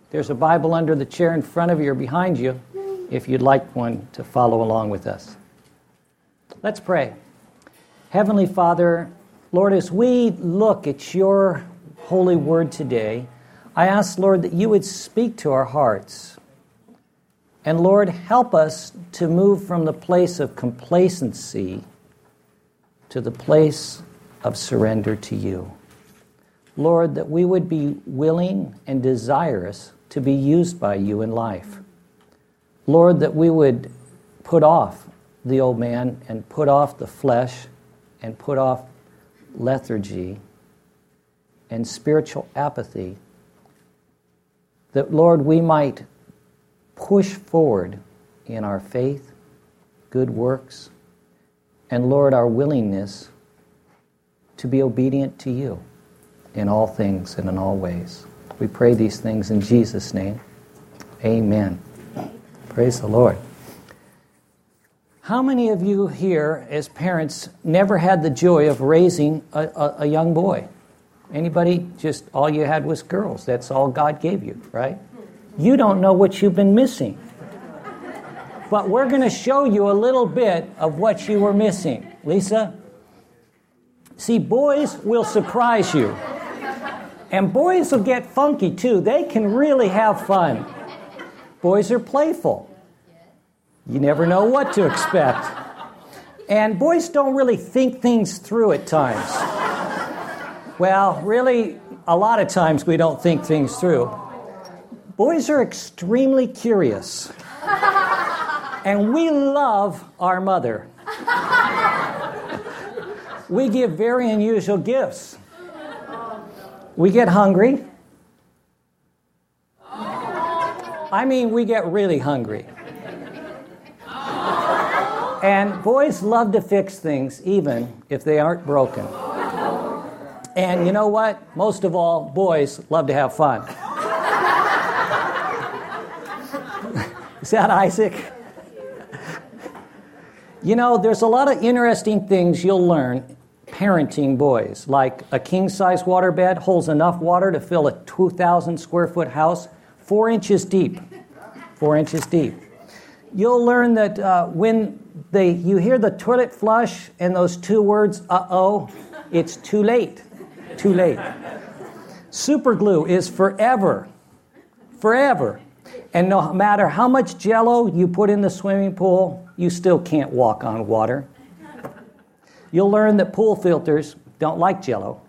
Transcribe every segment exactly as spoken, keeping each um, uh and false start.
There's a Bible under the chair in front of you or behind you if you'd like one to follow along with us. Let's pray. Heavenly Father, Lord, as we look at your holy word today, I ask, Lord, that you would speak to our hearts. And Lord, help us to move from the place of complacency to the place of surrender to you. Lord, that we would be willing and desirous to be used by you in life. Lord, that we would put off the old man and put off the flesh and put off lethargy and spiritual apathy, that, Lord, we might push forward in our faith, good works, and, Lord, our willingness to be obedient to you in all things and in all ways. We pray these things in Jesus' name. Amen. Praise the Lord. How many of you here, as parents, never had the joy of raising a, a, a young boy? Anybody? Just all you had was girls. That's all God gave you, right? You don't know what you've been missing. But we're going to show you a little bit of what you were missing. Lisa? See, boys will surprise you. And boys will get funky, too. They can really have fun. Boys are playful. You never know what to expect. And boys don't really think things through at times. Well, really, a lot of times we don't think things through. Boys are extremely curious. And we love our mother. We give very unusual gifts. We get hungry. I mean, we get really hungry. And boys love to fix things, even if they aren't broken. And you know what? Most of all, boys love to have fun. Is that Isaac? You know, there's a lot of interesting things you'll learn parenting boys, like a king-size waterbed holds enough water to fill a two thousand square foot house, four inches deep. Four inches deep. You'll learn that uh, when they you hear the toilet flush and those two words, uh-oh, it's too late. Too late. Super glue is forever. Forever. And no matter how much Jell-O you put in the swimming pool, you still can't walk on water. You'll learn that pool filters don't like Jell-O.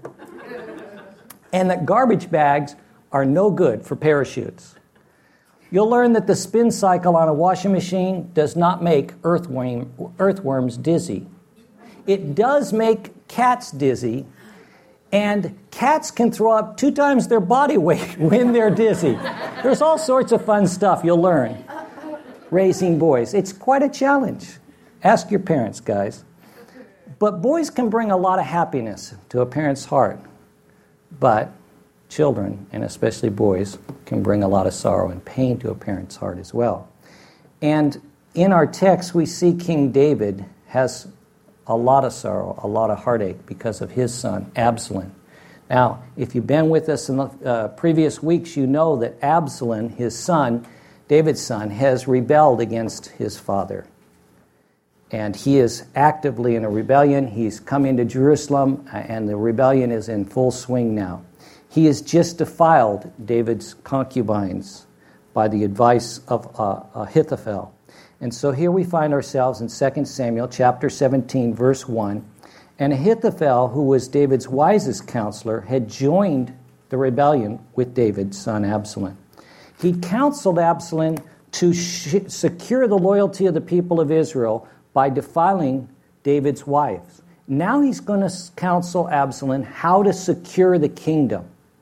And that garbage bags are no good for parachutes. You'll learn that the spin cycle on a washing machine does not make earthworm, earthworms dizzy. It does make cats dizzy, and cats can throw up two times their body weight when they're dizzy. There's all sorts of fun stuff you'll learn raising boys. It's quite a challenge. Ask your parents, guys. But boys can bring a lot of happiness to a parent's heart. But children, and especially boys, can bring a lot of sorrow and pain to a parent's heart as well. And in our text, we see King David has a lot of sorrow, a lot of heartache because of his son, Absalom. Now, if you've been with us in the uh, previous weeks, you know that Absalom, his son, David's son, has rebelled against his father. And he is actively in a rebellion. He's come into Jerusalem, and the rebellion is in full swing now. He has just defiled David's concubines by the advice of uh, Ahithophel. And so here we find ourselves in Second Samuel chapter seventeen, verse one. And Ahithophel, who was David's wisest counselor, had joined the rebellion with David's son Absalom. He counseled Absalom to sh- secure the loyalty of the people of Israel by defiling David's wives. Now he's going to counsel Absalom how to secure the kingdom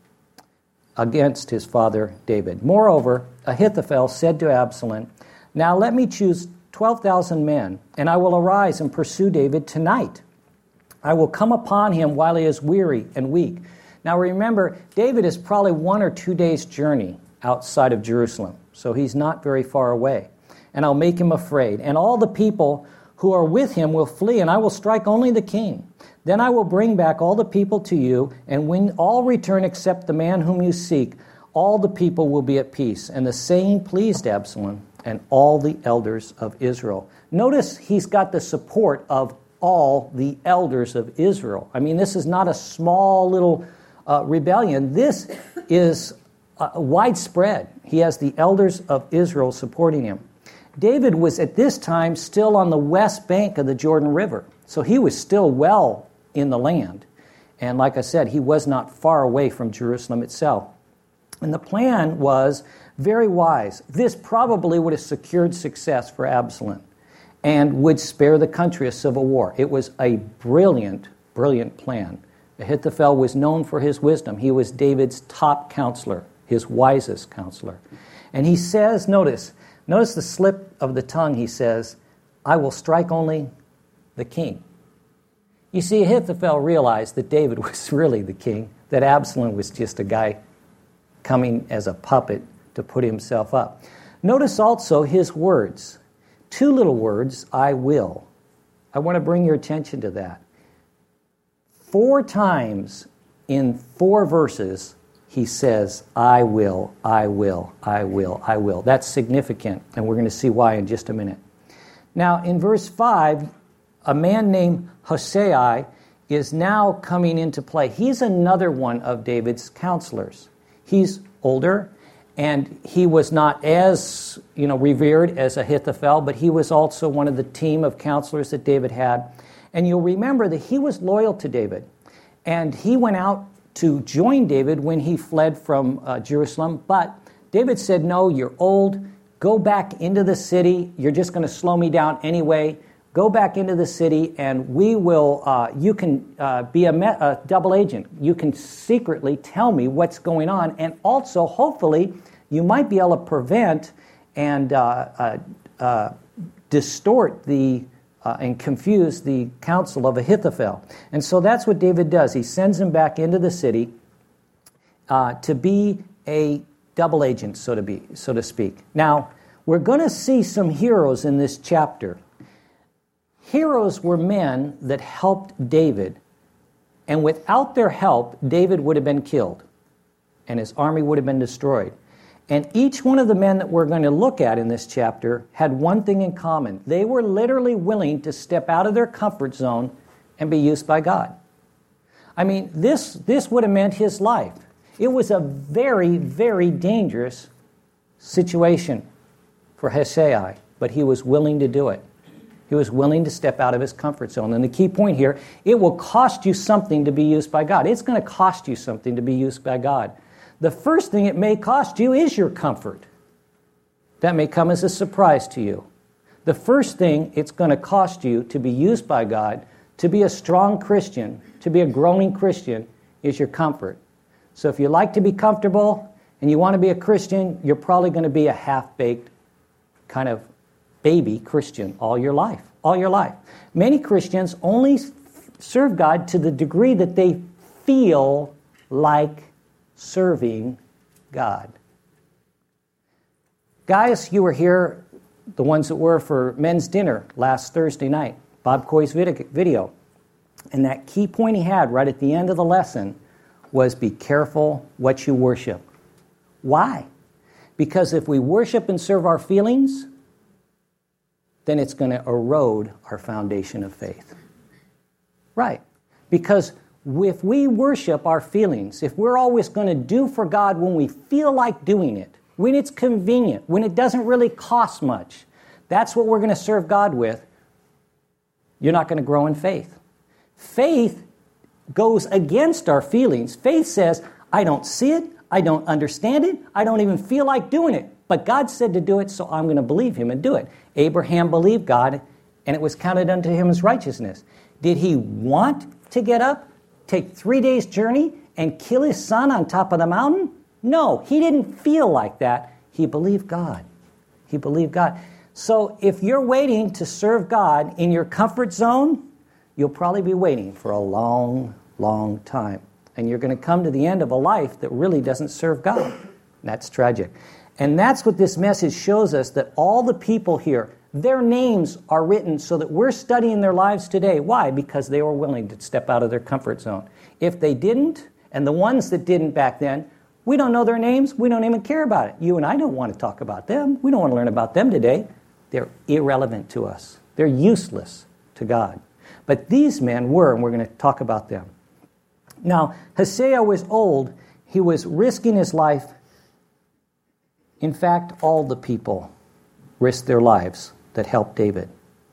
against his father David. Moreover, Ahithophel said to Absalom, "Now let me choose twelve thousand men, and I will arise and pursue David tonight. I will come upon him while he is weary and weak." Now remember, David is probably one or two days' journey outside of Jerusalem, so he's not very far away. "And I'll make him afraid, and all the people who are with him will flee, and I will strike only the king. Then I will bring back all the people to you, and when all return except the man whom you seek, all the people will be at peace. And the saying pleased Absalom and all the elders of Israel. Notice he's got the support of all the elders of Israel. I mean, this is not a small little uh, rebellion. This is uh, widespread. He has the elders of Israel supporting him. David was at this time still on the west bank of the Jordan River, so he was still well in the land. And like I said, he was not far away from Jerusalem itself. And the plan was very wise. This probably would have secured success for Absalom and would spare the country a civil war. It was a brilliant, brilliant plan. Ahithophel was known for his wisdom. He was David's top counselor, his wisest counselor. And he says, notice, notice the slip of the tongue, he says, I will strike only the king. You see, Ahithophel realized that David was really the king, that Absalom was just a guy coming as a puppet to put himself up. Notice also his words. Two little words, I will. I want to bring your attention to that. Four times in four verses, he says, I will, I will, I will, I will. That's significant, and we're going to see why in just a minute. Now, in verse five, a man named Hoshea is now coming into play. He's another one of David's counselors. He's older, and he was not as, you know, revered as Ahithophel, but he was also one of the team of counselors that David had. And you'll remember that he was loyal to David, and he went out to join David when he fled from uh, Jerusalem. But David said, no, you're old. Go back into the city. You're just going to slow me down anyway. Go back into the city, and we will, uh, you can uh, be a, me- a double agent. You can secretly tell me what's going on, and also, hopefully, you might be able to prevent and uh, uh, uh, distort the uh, and confuse the counsel of Ahithophel. And so that's what David does. He sends him back into the city uh, to be a double agent, so to be, so to speak. Now, we're going to see some heroes in this chapter. Heroes were men that helped David, and without their help, David would have been killed, and his army would have been destroyed. And each one of the men that we're going to look at in this chapter had one thing in common. They were literally willing to step out of their comfort zone and be used by God. I mean, this, this would have meant his life. It was a very, very dangerous situation for Hoshea, but he was willing to do it. He was willing to step out of his comfort zone. And the key point here, it will cost you something to be used by God. It's going to cost you something to be used by God. The first thing it may cost you is your comfort. That may come as a surprise to you. The first thing it's going to cost you to be used by God, to be a strong Christian, to be a growing Christian, is your comfort. So if you like to be comfortable and you want to be a Christian, you're probably going to be a half-baked kind of baby Christian all your life, all your life. Many Christians only serve God to the degree that they feel like serving God. Guys, you were here, the ones that were for men's dinner last Thursday night, Bob Coy's video. And that key point he had right at the end of the lesson was be careful what you worship. Why? Because if we worship and serve our feelings, then it's going to erode our foundation of faith. Right. Because if we worship our feelings, if we're always going to do for God when we feel like doing it, when it's convenient, when it doesn't really cost much, that's what we're going to serve God with, you're not going to grow in faith. Faith goes against our feelings. Faith says, I don't see it, I don't understand it, I don't even feel like doing it. But God said to do it, so I'm going to believe him and do it. Abraham believed God, and it was counted unto him as righteousness. Did he want to get up, take three days' journey, and kill his son on top of the mountain? No, he didn't feel like that. He believed God. He believed God. So if you're waiting to serve God in your comfort zone, you'll probably be waiting for a long, long time. And you're going to come to the end of a life that really doesn't serve God. That's tragic. And that's what this message shows us, that all the people here, their names are written so that we're studying their lives today. Why? Because they were willing to step out of their comfort zone. If they didn't, and the ones that didn't back then, We don't know their names. We don't even care about it. You and I don't want to talk about them. We don't want to learn about them today. They're irrelevant to us. They're useless to God. But these men were, and we're going to talk about them. Now, Hosea was old. He was risking his life. In fact, all the people risked their lives that helped David.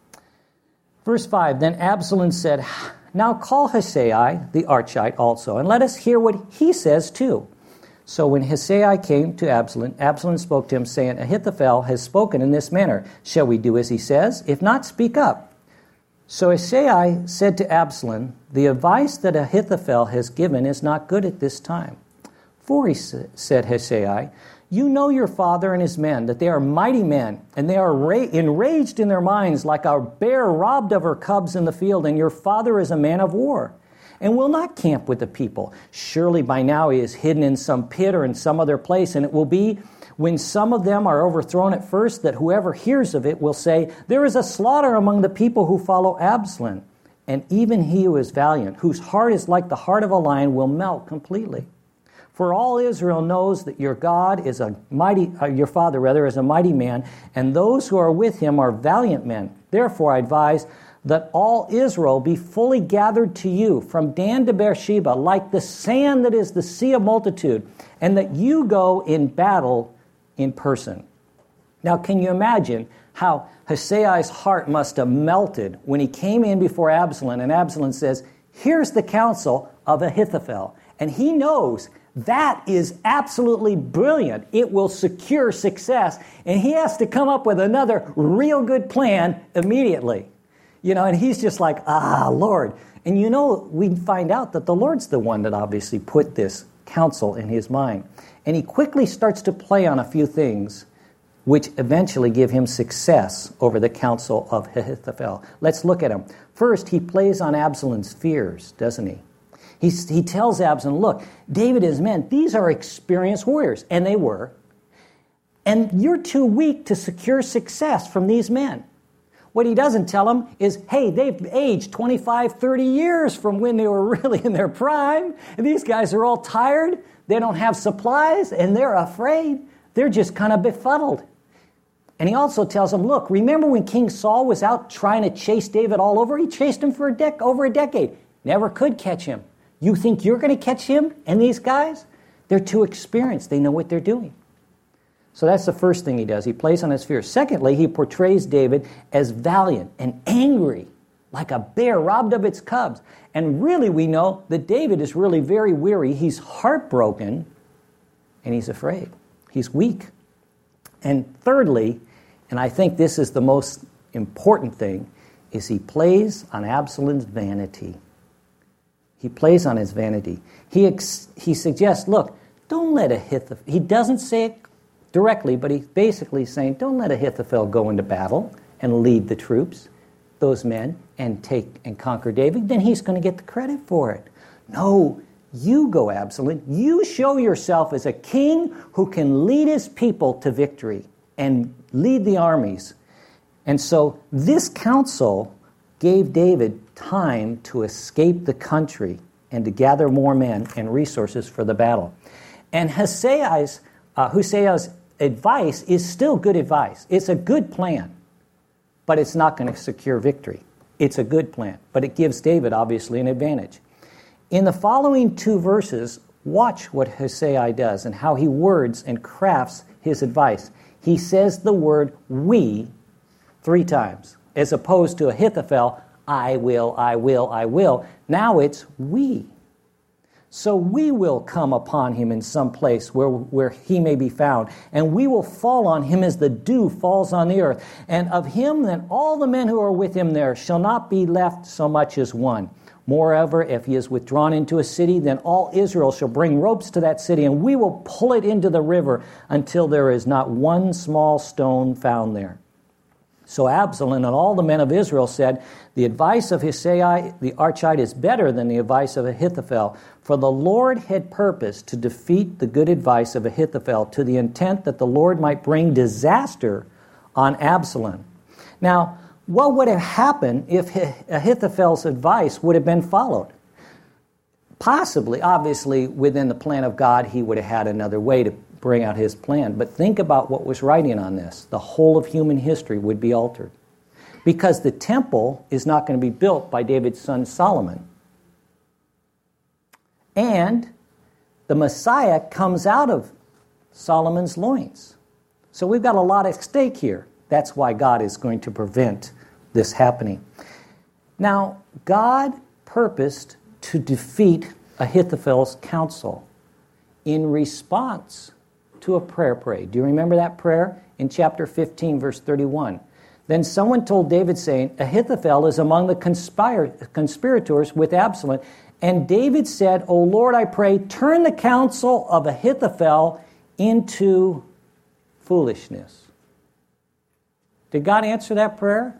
Verse five, then Absalom said, now call Husai the Archite also, and let us hear what he says too. So when Husai came to Absalom, Absalom spoke to him, saying, Ahithophel has spoken in this manner. Shall we do as he says? If not, speak up. So Husai said to Absalom, the advice that Ahithophel has given is not good at this time. For he said, Husai, you know your father and his men, that they are mighty men, and they are ra- enraged in their minds like a bear robbed of her cubs in the field, and your father is a man of war, and will not camp with the people. Surely by now he is hidden in some pit or in some other place, and it will be when some of them are overthrown at first that whoever hears of it will say, there is a slaughter among the people who follow Absalom, and even he who is valiant, whose heart is like the heart of a lion, will melt completely. For all Israel knows that your God is a mighty, uh, your father rather, is a mighty man, and those who are with him are valiant men. Therefore I advise that all Israel be fully gathered to you from Dan to Beersheba, like the sand that is the sea of multitude, and that you go in battle in person. Now can you imagine how Husai's heart must have melted when he came in before Absalom, and Absalom says, here's the counsel of Ahithophel. And he knows that is absolutely brilliant. It will secure success. And he has to come up with another real good plan immediately. You know, and he's just like, ah, Lord. And you know, we find out that the Lord's the one that obviously put this counsel in his mind. And he quickly starts to play on a few things which eventually give him success over the counsel of Ahithophel. Let's look at him. First, he plays on Absalom's fears, doesn't he? He, he tells Absalom, look, David and his men, these are experienced warriors, and they were, and you're too weak to secure success from these men. What he doesn't tell him is, hey, they've aged twenty-five, thirty years from when they were really in their prime, and these guys are all tired, they don't have supplies, and they're afraid. They're just kind of befuddled. And he also tells them, look, remember when King Saul was out trying to chase David all over? He chased him for a dec- over a decade. Never could catch him. You think you're going to catch him and these guys? They're too experienced. They know what they're doing. So that's the first thing he does. He plays on his fears. Secondly, he portrays David as valiant and angry, like a bear robbed of its cubs. And really we know that David is really very weary. He's heartbroken and he's afraid. He's weak. And thirdly, and I think this is the most important thing, is he plays on Absalom's vanity. He plays on his vanity. He ex- he suggests, look, don't let Ahithophel, he doesn't say it directly, but he's basically saying, don't let Ahithophel go into battle and lead the troops, those men, and take and conquer David. Then he's going to get the credit for it. No, you go, Absalom. You show yourself as a king who can lead his people to victory and lead the armies. And so this counsel gave David time to escape the country and to gather more men and resources for the battle. And Husai's, uh, Husai's advice is still good advice. It's a good plan, but it's not going to secure victory. It's a good plan, but it gives David, obviously, an advantage. In the following two verses, watch what Husai does and how he words and crafts his advice. He says the word we three times, as opposed to Ahithophel, I will, I will, I will. Now it's we. So we will come upon him in some place where, where he may be found, and we will fall on him as the dew falls on the earth. And of him then all the men who are with him there shall not be left so much as one. Moreover, if he is withdrawn into a city, then all Israel shall bring ropes to that city, and we will pull it into the river until there is not one small stone found there. So Absalom and all the men of Israel said, the advice of Husai the Archite is better than the advice of Ahithophel, for the Lord had purposed to defeat the good advice of Ahithophel to the intent that the Lord might bring disaster on Absalom. Now, what would have happened if Ahithophel's advice would have been followed? Possibly, obviously, within the plan of God, he would have had another way to bring out his plan. But think about what was writing on this. The whole of human history would be altered. Because the temple is not going to be built by David's son Solomon. And the Messiah comes out of Solomon's loins. So we've got a lot at stake here. That's why God is going to prevent this happening. Now, God purposed to defeat Ahithophel's counsel in response to a prayer prayed. Do you remember that prayer? In chapter fifteen, verse thirty-one. Then someone told David, saying, Ahithophel is among the conspir- conspirators with Absalom. And David said, O Lord, I pray, turn the counsel of Ahithophel into foolishness. Did God answer that prayer?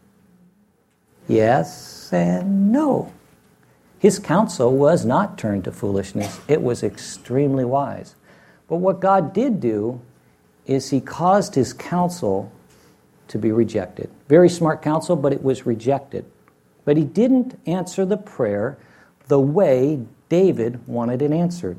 Yes and no. His counsel was not turned to foolishness. It was extremely wise. But what God did do is he caused his counsel to be rejected. Very smart counsel, but it was rejected. But he didn't answer the prayer the way David wanted it answered.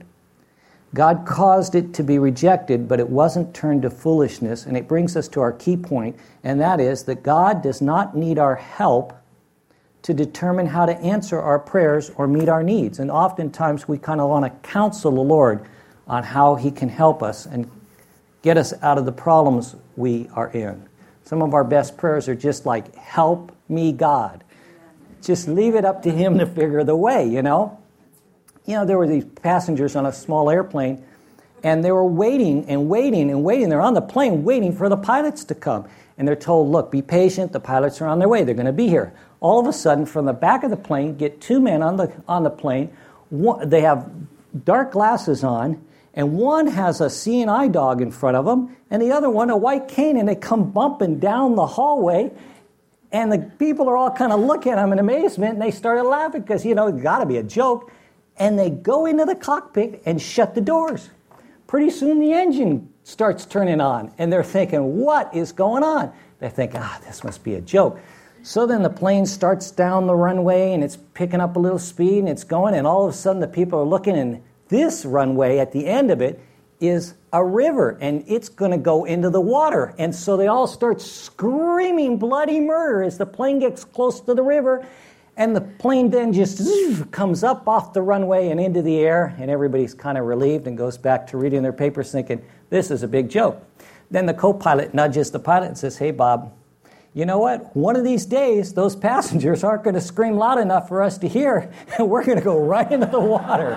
God caused it to be rejected, but it wasn't turned to foolishness. And it brings us to our key point, and that is that God does not need our help to determine how to answer our prayers or meet our needs. And oftentimes we kind of want to counsel the Lord on how he can help us and get us out of the problems we are in. Some of our best prayers are just like, help me, God. Just leave it up to him to figure the way, you know. You know, there were these passengers on a small airplane, and they were waiting and waiting and waiting. They're on the plane waiting for the pilots to come. And they're told, look, be patient. The pilots are on their way. They're going to be here. All of a sudden, from the back of the plane, get two men on the on the plane. One, they have dark glasses on, and one has a seeing eye dog in front of them, and the other one a white cane, and they come bumping down the hallway. And the people are all kind of looking at them in amazement, and they started laughing because, you know, it's got to be a joke. And they go into the cockpit and shut the doors. Pretty soon the engine starts turning on, and they're thinking, what is going on? They think, ah, this must be a joke. So then the plane starts down the runway, and it's picking up a little speed, and it's going, and all of a sudden the people are looking, and this runway at the end of it is a river, and it's going to go into the water. And so they all start screaming bloody murder as the plane gets close to the river, and the plane then just zzz, comes up off the runway and into the air, and everybody's kind of relieved and goes back to reading their papers thinking, this is a big joke. Then the co-pilot nudges the pilot and says, hey, Bob, you know what? One of these days, those passengers aren't going to scream loud enough for us to hear, and we're going to go right into the water.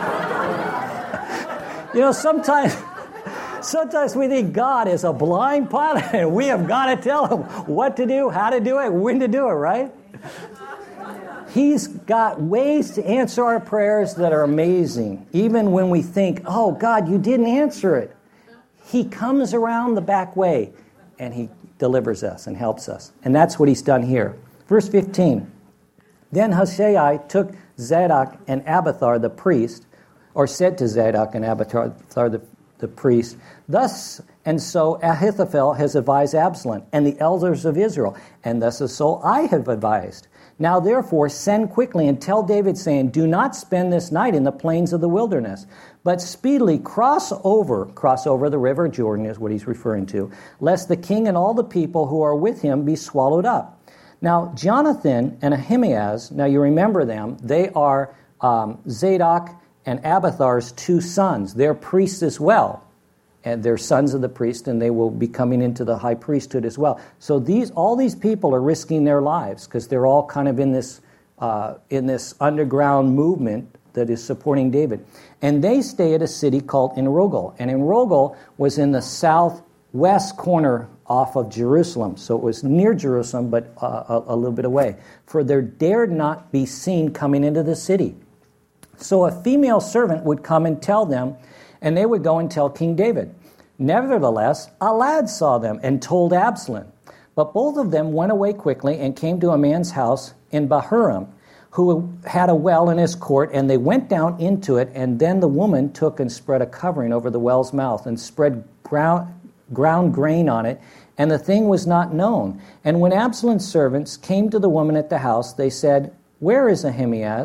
You know, sometimes, sometimes we think God is a blind pilot, and we have got to tell him what to do, how to do it, when to do it, right? He's got ways to answer our prayers that are amazing. Even when we think, oh, God, you didn't answer it. He comes around the back way, and he delivers us and helps us. And that's what he's done here. Verse fifteen. Then Hushai took Zadok and Abiathar the priest, or said to Zadok and Abiathar the, the priest, thus and so Ahithophel has advised Absalom and the elders of Israel, and thus and so I have advised. Now therefore send quickly and tell David, saying, do not spend this night in the plains of the wilderness, but speedily cross over, cross over the river Jordan is what he's referring to, lest the king and all the people who are with him be swallowed up. Now Jonathan and Ahimaaz, now you remember them, they are um, Zadok and Abiathar's two sons. They're priests as well. And they're sons of the priest, and they will be coming into the high priesthood as well. So these, all these people are risking their lives because they're all kind of in this uh, in this underground movement that is supporting David. And they stay at a city called Enrogel. And Enrogel was in the southwest corner off of Jerusalem. So it was near Jerusalem, but uh, a, a little bit away. For there dared not be seen coming into the city. So a female servant would come and tell them, and they would go and tell King David. Nevertheless, a lad saw them and told Absalom. But both of them went away quickly and came to a man's house in Bahurim, who had a well in his court, and they went down into it, and then the woman took and spread a covering over the well's mouth and spread ground, ground grain on it, and the thing was not known. And when Absalom's servants came to the woman at the house, they said, where is Ahimaaz?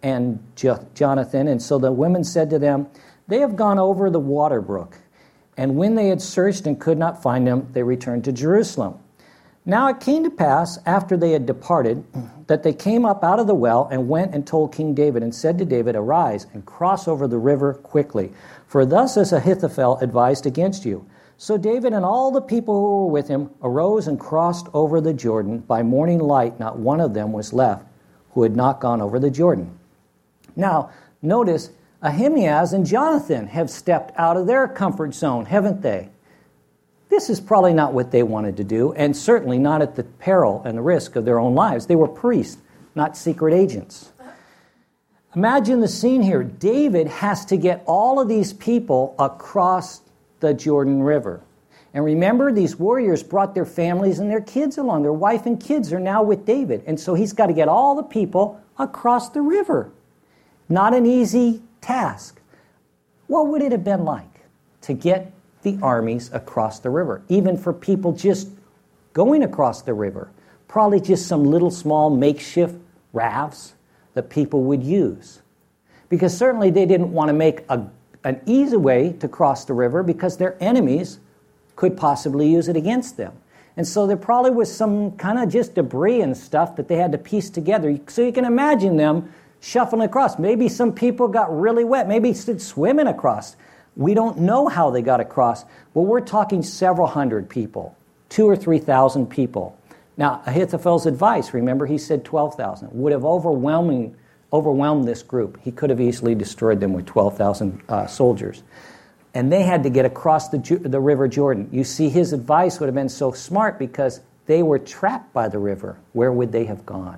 and Jo- Jonathan. And so the women said to them, "They have gone over the water brook." And when they had searched and could not find him, they returned to Jerusalem. Now it came to pass, after they had departed, that they came up out of the well and went and told King David and said to David, "Arise and cross over the river quickly, for thus has Ahithophel advised against you." So David and all the people who were with him arose and crossed over the Jordan. By morning light, not one of them was left who had not gone over the Jordan. Now, notice Ahimaaz and Jonathan have stepped out of their comfort zone, haven't they? This is probably not what they wanted to do, and certainly not at the peril and the risk of their own lives. They were priests, not secret agents. Imagine the scene here. David has to get all of these people across the Jordan River. And remember, these warriors brought their families and their kids along. Their wife and kids are now with David. And so he's got to get all the people across the river. Not an easy task. What would it have been like to get the armies across the river, even for people just going across the river? Probably just some little small makeshift rafts that people would use. Because certainly they didn't want to make a, an easy way to cross the river because their enemies could possibly use it against them. And so there probably was some kind of just debris and stuff that they had to piece together. So you can imagine them shuffling across. Maybe some people got really wet. Maybe swimming across. We don't know how they got across, but we're talking several hundred people, two or three thousand people. Now, Ahithophel's advice, remember he said twelve thousand, would have overwhelming, overwhelmed this group. He could have easily destroyed them with twelve thousand uh, soldiers. And they had to get across the, the river Jordan. You see, his advice would have been so smart because they were trapped by the river. Where would they have gone?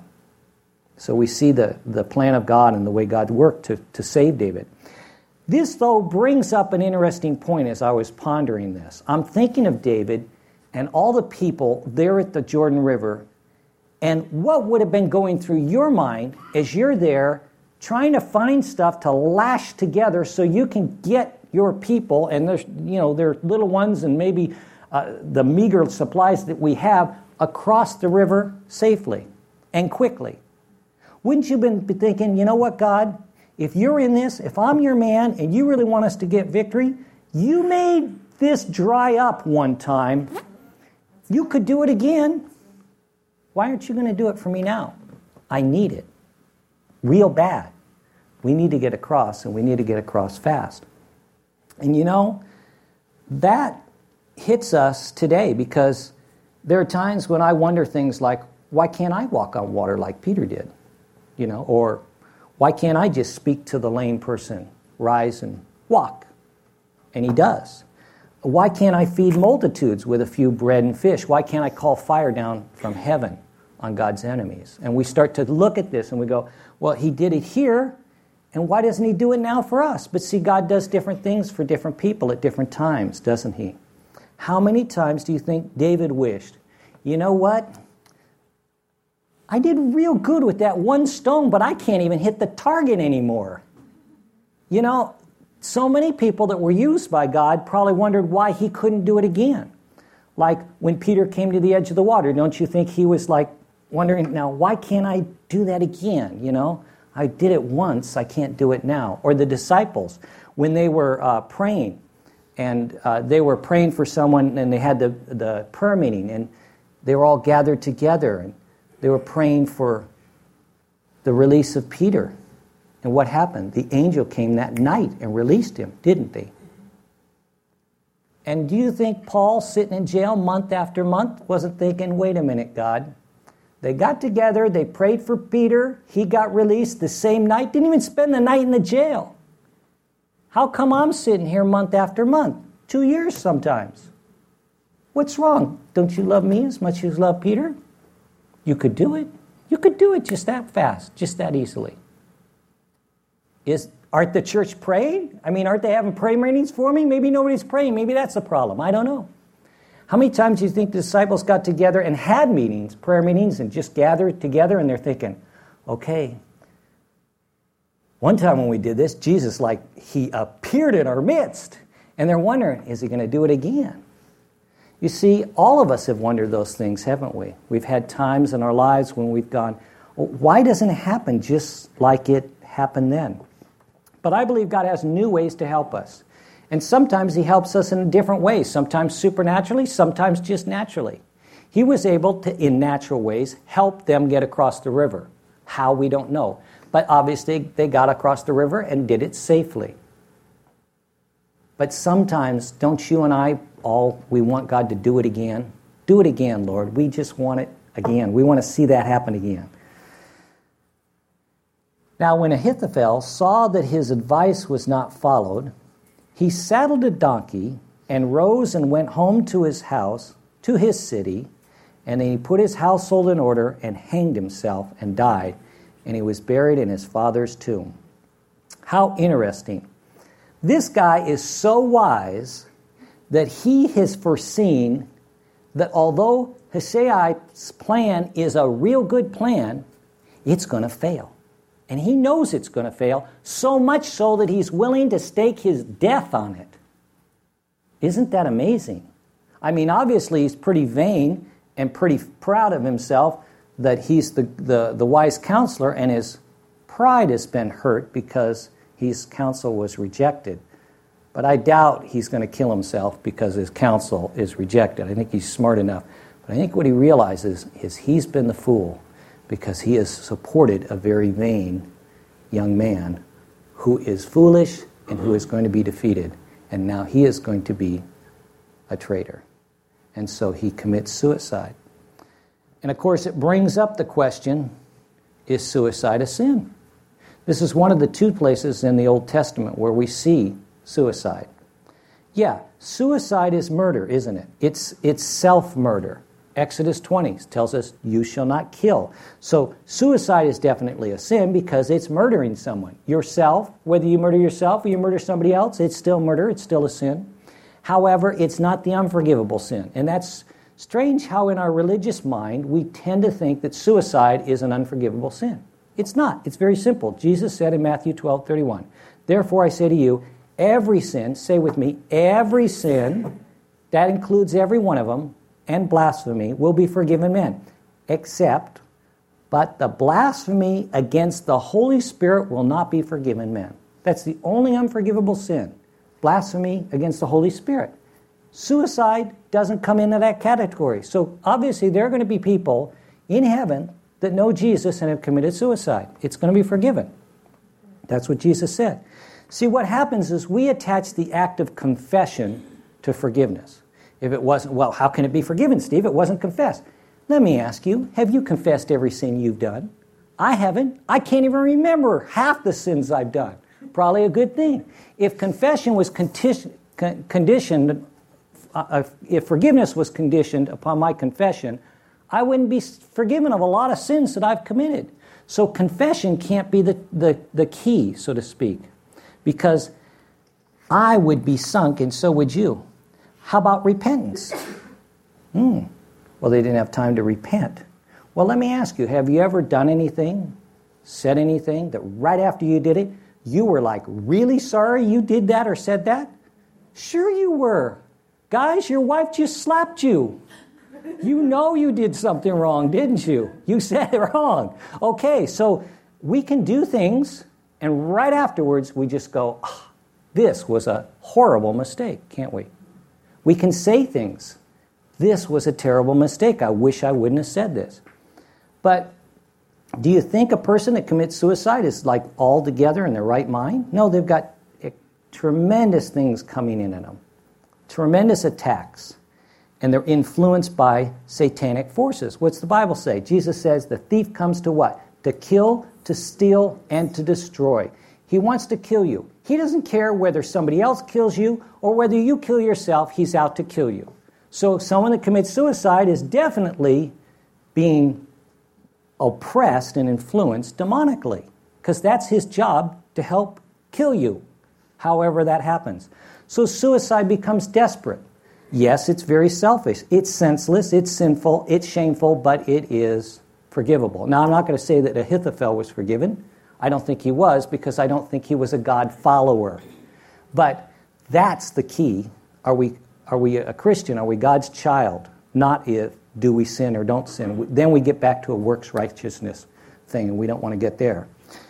So we see the, the plan of God and the way God worked to, to save David. This, though, brings up an interesting point as I was pondering this. I'm thinking of David and all the people there at the Jordan River, and what would have been going through your mind as you're there trying to find stuff to lash together so you can get your people and there's, you know, their little ones and maybe uh, the meager supplies that we have across the river safely and quickly. Wouldn't you have been thinking, you know what, God? If you're in this, if I'm your man and you really want us to get victory, you made this dry up one time. You could do it again. Why aren't you going to do it for me now? I need it. Real bad. We need to get across, and we need to get across fast. And you know, that hits us today because there are times when I wonder things like, why can't I walk on water like Peter did? You know, or why can't I just speak to the lame person, rise and walk? And he does. Why can't I feed multitudes with a few bread and fish? Why can't I call fire down from heaven on God's enemies? And we start to look at this and we go, well, he did it here, and why doesn't he do it now for us? But see, God does different things for different people at different times, doesn't he? How many times do you think David wished, you know what? I did real good with that one stone, but I can't even hit the target anymore. You know, so many people that were used by God probably wondered why he couldn't do it again. Like when Peter came to the edge of the water, don't you think he was like wondering, now, why can't I do that again? You know, I did it once, I can't do it now. Or the disciples, when they were uh, praying, and uh, they were praying for someone, and they had the, the prayer meeting, and they were all gathered together, and they were praying for the release of Peter. And what happened? The angel came that night and released him, didn't they? And do you think Paul, sitting in jail month after month, wasn't thinking, wait a minute, God. They got together, they prayed for Peter, he got released the same night, didn't even spend the night in the jail. How come I'm sitting here month after month? Two years sometimes. What's wrong? Don't you love me as much as you love Peter? You could do it. You could do it just that fast, just that easily. Is aren't the church praying? I mean, aren't they having prayer meetings for me? Maybe nobody's praying. Maybe that's the problem. I don't know. How many times do you think the disciples got together and had meetings, prayer meetings, and just gathered together and they're thinking, okay, one time when we did this, Jesus, like, he appeared in our midst. And they're wondering, is he going to do it again? You see, all of us have wondered those things, haven't we? We've had times in our lives when we've gone, well, why doesn't it happen just like it happened then. But I believe God has new ways to help us. And sometimes he helps us in different ways, sometimes supernaturally, sometimes just naturally. He was able to, in natural ways, help them get across the river. How, we don't know. But obviously they got across the river and did it safely. But sometimes, don't you and I all, we want God to do it again? Do it again, Lord. We just want it again. We want to see that happen again. Now, when Ahithophel saw that his advice was not followed, he saddled a donkey and rose and went home to his house, to his city, and then he put his household in order and hanged himself and died, and he was buried in his father's tomb. How interesting. This guy is so wise that he has foreseen that although Hushai's plan is a real good plan, it's going to fail. And he knows it's going to fail, so much so that he's willing to stake his death on it. Isn't that amazing? I mean, obviously he's pretty vain and pretty proud of himself that he's the, the, the wise counselor, and his pride has been hurt because his counsel was rejected. But I doubt he's going to kill himself because his counsel is rejected. I think he's smart enough. But I think what he realizes is he's been the fool, because he has supported a very vain young man who is foolish and who is going to be defeated. And now he is going to be a traitor. And so he commits suicide. And of course it brings up the question, is suicide a sin? This is one of the two places in the Old Testament where we see suicide. Yeah, suicide is murder, isn't it? It's, it's self-murder. Exodus twenty tells us, you shall not kill. So suicide is definitely a sin because it's murdering someone. Yourself, whether you murder yourself or you murder somebody else, it's still murder, it's still a sin. However, it's not the unforgivable sin. And that's strange how in our religious mind we tend to think that suicide is an unforgivable sin. It's not. It's very simple. Jesus said in Matthew twelve thirty-one, therefore I say to you, every sin, say with me, every sin, that includes every one of them, and blasphemy will be forgiven men, except, but the blasphemy against the Holy Spirit will not be forgiven men. That's the only unforgivable sin, blasphemy against the Holy Spirit. Suicide doesn't come into that category. So obviously there are going to be people in heaven that know Jesus and have committed suicide. It's going to be forgiven. That's what Jesus said. See, what happens is we attach the act of confession to forgiveness. If it wasn't, well, how can it be forgiven, Steve? It wasn't confessed. Let me ask you, have you confessed every sin you've done? I haven't. I can't even remember half the sins I've done. Probably a good thing. If confession was conti- con- conditioned, uh, if forgiveness was conditioned upon my confession, I wouldn't be forgiven of a lot of sins that I've committed. So confession can't be the, the, the key, so to speak, because I would be sunk and so would you. How about repentance? Hmm. Well, they didn't have time to repent. Well, let me ask you, have you ever done anything, said anything, that right after you did it, you were like really sorry you did that or said that? Sure you were. Guys, your wife just slapped you. You know you did something wrong, didn't you? You said it wrong. Okay, so we can do things, and right afterwards we just go, oh, this was a horrible mistake, can't we? We can say things. This was a terrible mistake. I wish I wouldn't have said this. But do you think a person that commits suicide is like all together in their right mind? No, they've got tremendous things coming in at them. Tremendous attacks. And they're influenced by satanic forces. What's the Bible say? Jesus says the thief comes to what? To kill, to steal, and to destroy. He wants to kill you. He doesn't care whether somebody else kills you or whether you kill yourself. He's out to kill you. So someone that commits suicide is definitely being oppressed and influenced demonically, because that's his job, to help kill you, however that happens. So suicide becomes desperate. Yes, it's very selfish. It's senseless, it's sinful, it's shameful, but it is forgivable. Now, I'm not going to say that Ahithophel was forgiven. I don't think he was, because I don't think he was a God follower. But that's the key. Are we are we a Christian? Are we God's child? Not if, do we sin or don't sin? Then we get back to a works righteousness thing, and we don't want to get there.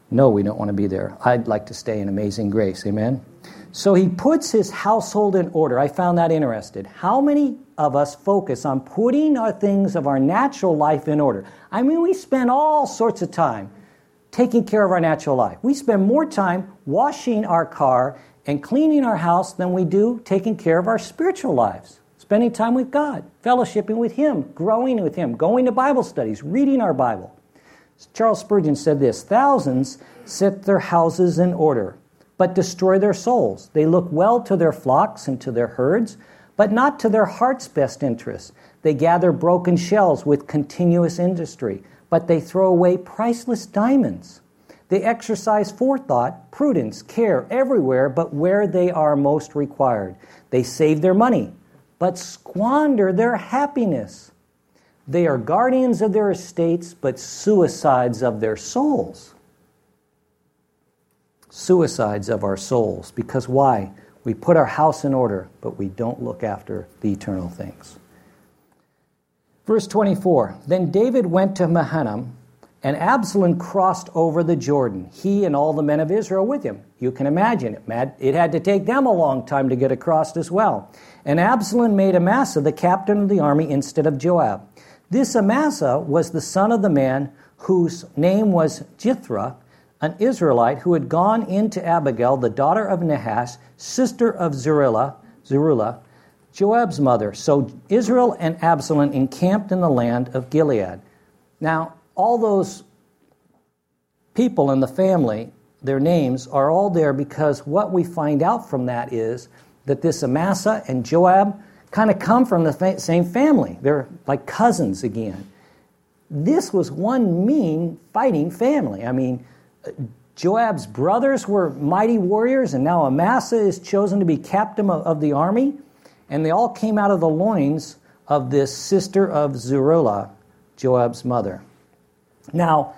No, we don't want to be there. I'd like to stay in Amazing Grace. Amen? So he puts his household in order. I found that interesting. How many of us focus on putting our things of our natural life in order? I mean, we spend all sorts of time taking care of our natural life. We spend more time washing our car and cleaning our house than we do taking care of our spiritual lives. Spending time with God, fellowshipping with Him, growing with Him, going to Bible studies, reading our Bible. Charles Spurgeon said this, "Thousands set their houses in order, but destroy their souls. They look well to their flocks and to their herds, but not to their heart's best interests. They gather broken shells with continuous industry, but they throw away priceless diamonds. They exercise forethought, prudence, care everywhere but where they are most required. They save their money, but squander their happiness. They are guardians of their estates, but suicides of their souls." Suicides of our souls. Because why? We put our house in order, but we don't look after the eternal things. Verse twenty-four, "Then David went to Mahanaim, and Absalom crossed over the Jordan, he and all the men of Israel with him." You can imagine it. It had to take them a long time to get across as well. "And Absalom made Amasa the captain of the army instead of Joab. This Amasa was the son of the man whose name was Jithra, an Israelite who had gone into Abigail, the daughter of Nahash, sister of Zeruiah, Zeruiah, Joab's mother. So Israel and Absalom encamped in the land of Gilead." Now, all those people in the family, their names are all there because what we find out from that is that this Amasa and Joab kind of come from the fa- same family. They're like cousins again. This was one mean fighting family. I mean, Joab's brothers were mighty warriors, and now Amasa is chosen to be captain of, of the army, and they all came out of the loins of this sister of Zeruiah, Joab's mother. Now,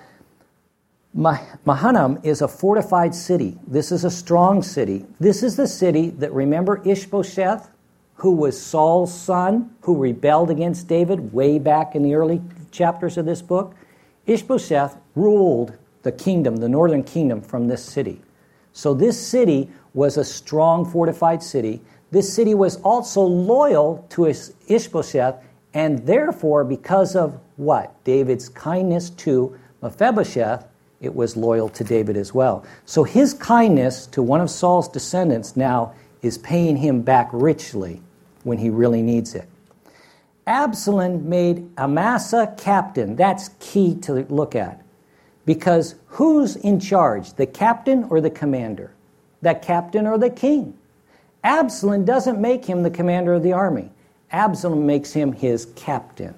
Mahanaim is a fortified city. This is a strong city. This is the city that, remember Ishbosheth, who was Saul's son, who rebelled against David way back in the early chapters of this book? Ishbosheth ruled the kingdom, the northern kingdom, from this city. So this city was a strong, fortified city. This city was also loyal to Ishbosheth, and therefore, because of what? David's kindness to Mephibosheth, it was loyal to David as well. So his kindness to one of Saul's descendants now is paying him back richly when he really needs it. Absalom made Amasa captain. That's key to look at. Because who's in charge, the captain or the commander? The captain or the king? Absalom doesn't make him the commander of the army. Absalom makes him his captain.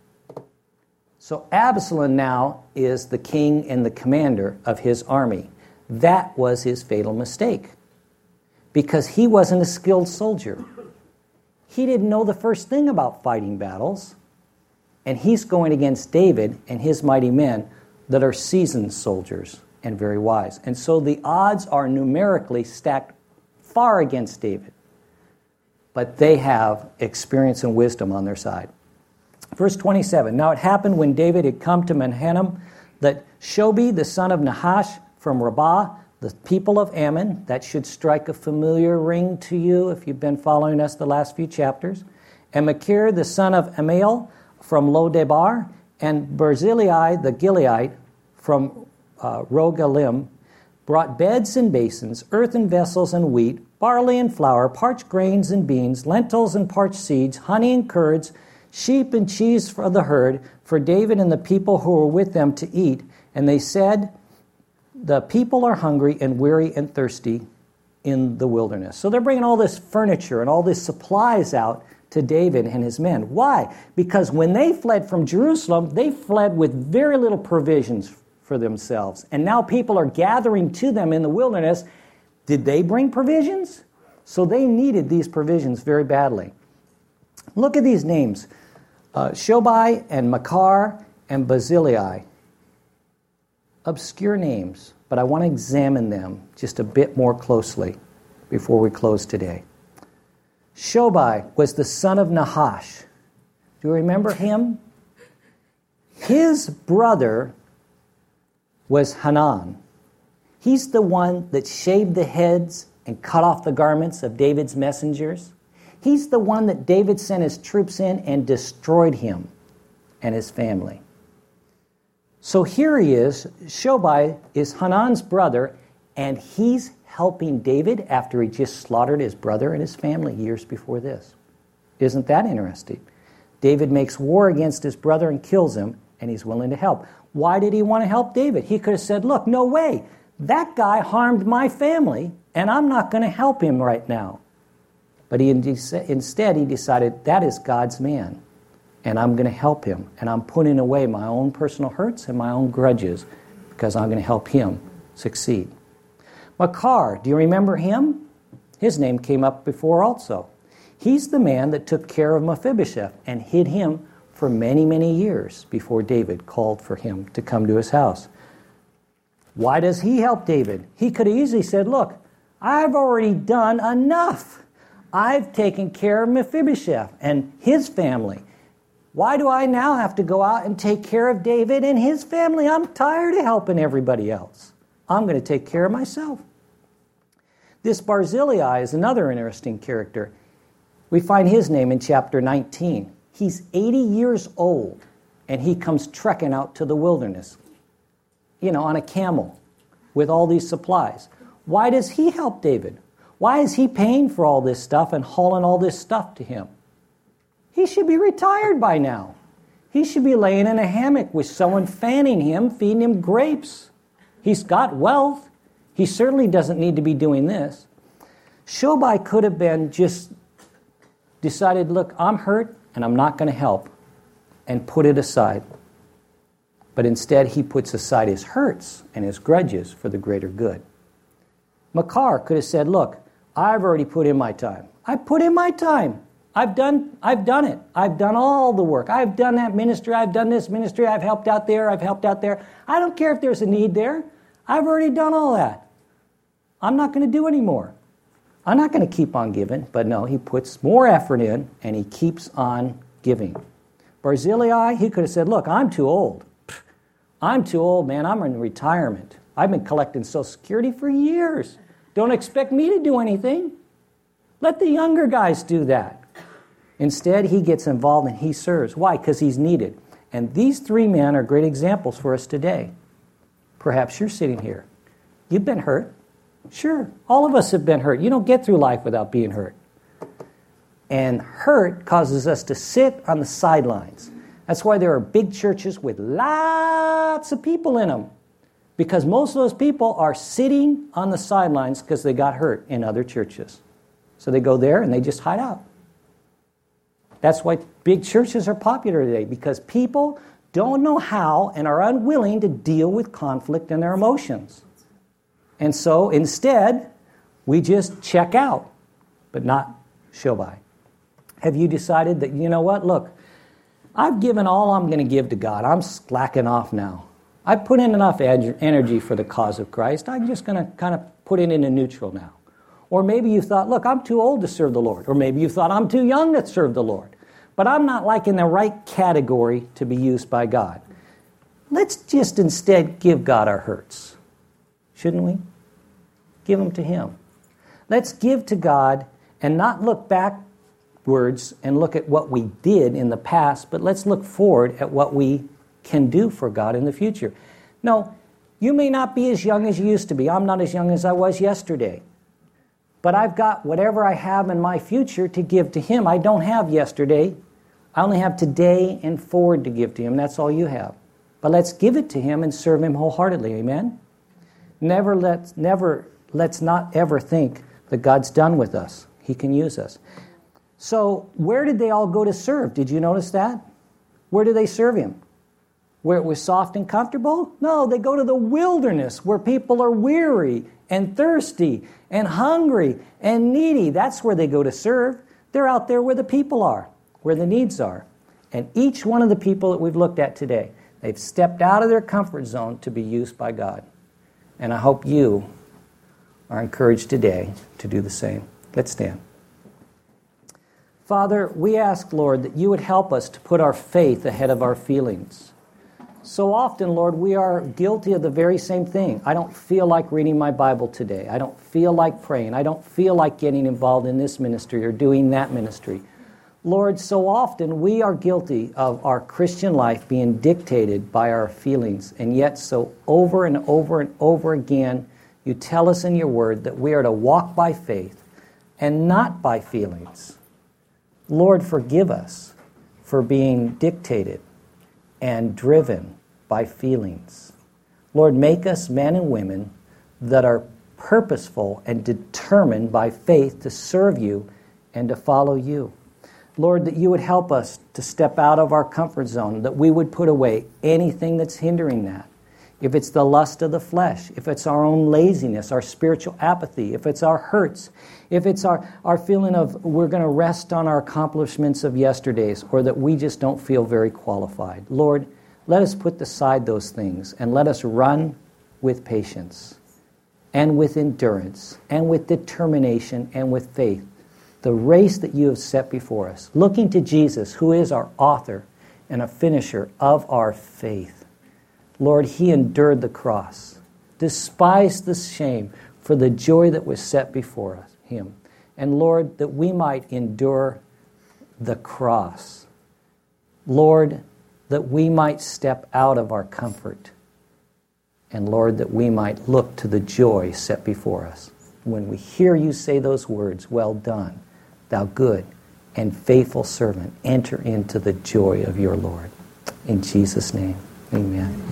So Absalom now is the king and the commander of his army. That was his fatal mistake. Because he wasn't a skilled soldier. He didn't know the first thing about fighting battles. And he's going against David and his mighty men that are seasoned soldiers and very wise. And so the odds are numerically stacked far against David. But they have experience and wisdom on their side. Verse twenty-seven, "Now it happened when David had come to Mahanaim that Shobi, the son of Nahash from Rabbah, the people of Ammon," that should strike a familiar ring to you if you've been following us the last few chapters, "and Machir, the son of Amiel from Lo-debar, and Barzillai, the Gileadite from uh, Rogelim, brought beds and basins, earthen vessels and wheat, barley and flour, parched grains and beans, lentils and parched seeds, honey and curds, sheep and cheese for the herd, for David and the people who were with them to eat. And they said, the people are hungry and weary and thirsty in the wilderness." So they're bringing all this furniture and all these supplies out to David and his men. Why? Because when they fled from Jerusalem, they fled with very little provisions for themselves. And now people are gathering to them in the wilderness. Did they bring provisions? So they needed these provisions very badly. Look at these names. Uh, Shobai and Machir and Barzillai. Obscure names, but I want to examine them just a bit more closely before we close today. Shobai was the son of Nahash. Do you remember him? His brother was Hanan. He's the one that shaved the heads and cut off the garments of David's messengers. He's the one that David sent his troops in and destroyed him and his family. So here he is. Shobai is Hanan's brother, and he's helping David after he just slaughtered his brother and his family years before this. Isn't that interesting? David makes war against his brother and kills him, and he's willing to help. Why did he want to help David? He could have said, look, no way. That guy harmed my family, and I'm not going to help him right now. But he instead, he decided, that is God's man, and I'm going to help him, and I'm putting away my own personal hurts and my own grudges because I'm going to help him succeed. Makar, do you remember him? His name came up before also. He's the man that took care of Mephibosheth and hid him for many, many years before David called for him to come to his house. Why does he help David? He could have easily said, look, I've already done enough. I've taken care of Mephibosheth and his family. Why do I now have to go out and take care of David and his family? I'm tired of helping everybody else. I'm going to take care of myself. This Barzillai is another interesting character. We find his name in chapter nineteen. He's eighty years old, and he comes trekking out to the wilderness, you know, on a camel with all these supplies. Why does he help David? Why is he paying for all this stuff and hauling all this stuff to him? He should be retired by now. He should be laying in a hammock with someone fanning him, feeding him grapes. He's got wealth. He certainly doesn't need to be doing this. Shobai could have been just decided, look, I'm hurt and I'm not going to help, and put it aside. But instead, he puts aside his hurts and his grudges for the greater good. Makar could have said, look, I've already put in my time. I put in my time. I've done, I've done it. I've done all the work. I've done that ministry. I've done this ministry. I've helped out there. I've helped out there. I don't care if there's a need there. I've already done all that. I'm not going to do any more. I'm not going to keep on giving. But no, he puts more effort in, and he keeps on giving. Barzillai, he could have said, look, I'm too old. I'm too old, man. I'm in retirement. I've been collecting Social Security for years. Don't expect me to do anything. Let the younger guys do that. Instead, he gets involved and he serves. Why? Because he's needed. And these three men are great examples for us today. Perhaps you're sitting here. You've been hurt. Sure, all of us have been hurt. You don't get through life without being hurt. And hurt causes us to sit on the sidelines. That's why there are big churches with lots of people in them. Because most of those people are sitting on the sidelines because they got hurt in other churches. So they go there and they just hide out. That's why big churches are popular today, because people don't know how and are unwilling to deal with conflict and their emotions. And so instead, we just check out, but not Shobai. Have you decided that, you know what, look, I've given all I'm going to give to God. I'm slacking off now. I've put in enough energy for the cause of Christ. I'm just going to kind of put it into neutral now. Or maybe you thought, look, I'm too old to serve the Lord. Or maybe you thought, I'm too young to serve the Lord. But I'm not like in the right category to be used by God. Let's just instead give God our hurts. Shouldn't we? Give them to Him. Let's give to God and not look backwards and look at what we did in the past, but let's look forward at what we can do for God in the future. No, you may not be as young as you used to be. I'm not as young as I was yesterday. But I've got whatever I have in my future to give to Him. I don't have yesterday. I only have today and forward to give to Him. That's all you have. But let's give it to Him and serve Him wholeheartedly. Amen? Never let's, never, let's not ever think that God's done with us. He can use us. So where did they all go to serve? Did you notice that? Where did they serve Him? Where it was soft and comfortable? No, they go to the wilderness where people are weary and thirsty and hungry and needy. That's where they go to serve. They're out there where the people are, where the needs are. And each one of the people that we've looked at today, they've stepped out of their comfort zone to be used by God. And I hope you are encouraged today to do the same. Let's stand. Father, we ask, Lord, that you would help us to put our faith ahead of our feelings. So often, Lord, we are guilty of the very same thing. I don't feel like reading my Bible today. I don't feel like praying. I don't feel like getting involved in this ministry or doing that ministry. Lord, so often we are guilty of our Christian life being dictated by our feelings. And yet, so over and over and over again, you tell us in your word that we are to walk by faith and not by feelings. Lord, forgive us for being dictated and driven by feelings. Lord, make us men and women that are purposeful and determined by faith to serve you and to follow you. Lord, that you would help us to step out of our comfort zone, that we would put away anything that's hindering that. If it's the lust of the flesh, if it's our own laziness, our spiritual apathy, if it's our hurts, if it's our, our feeling of we're going to rest on our accomplishments of yesterdays, or that we just don't feel very qualified. Lord, let us put aside those things and let us run with patience and with endurance and with determination and with faith the race that you have set before us, looking to Jesus, who is our author and a finisher of our faith. Lord, he endured the cross, despised the shame for the joy that was set before us, him. And Lord, that we might endure the cross. Lord, that we might step out of our comfort. And Lord, that we might look to the joy set before us. When we hear you say those words, well done, thou good and faithful servant, enter into the joy of your Lord. In Jesus' name, amen.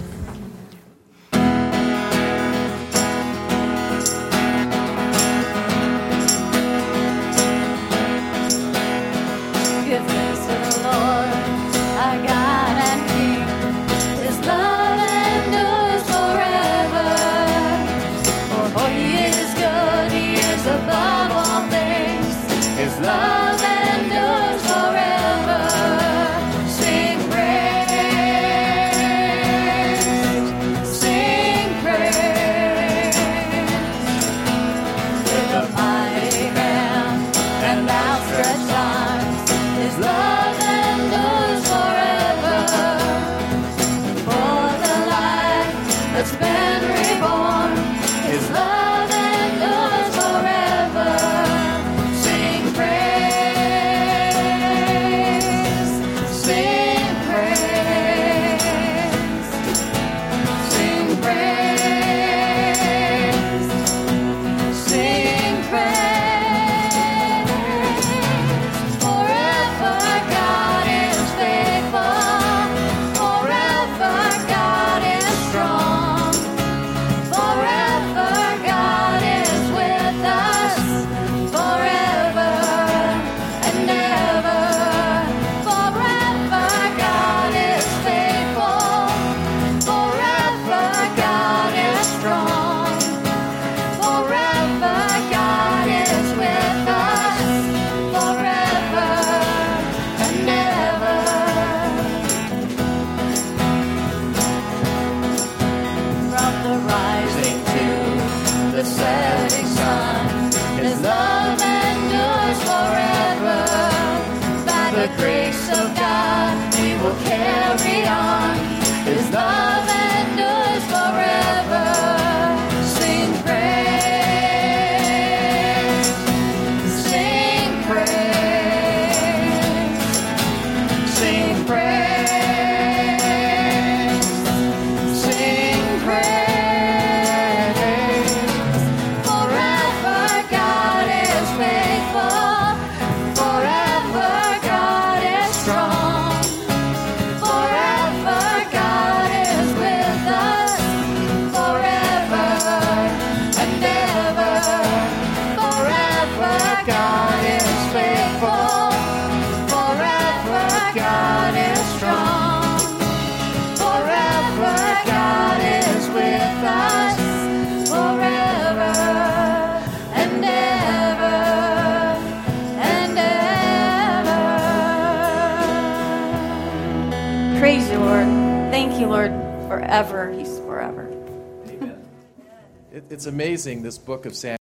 Praise you, Lord. Thank you, Lord, forever. He's forever. Amen. It, it's amazing, this book of Samuel.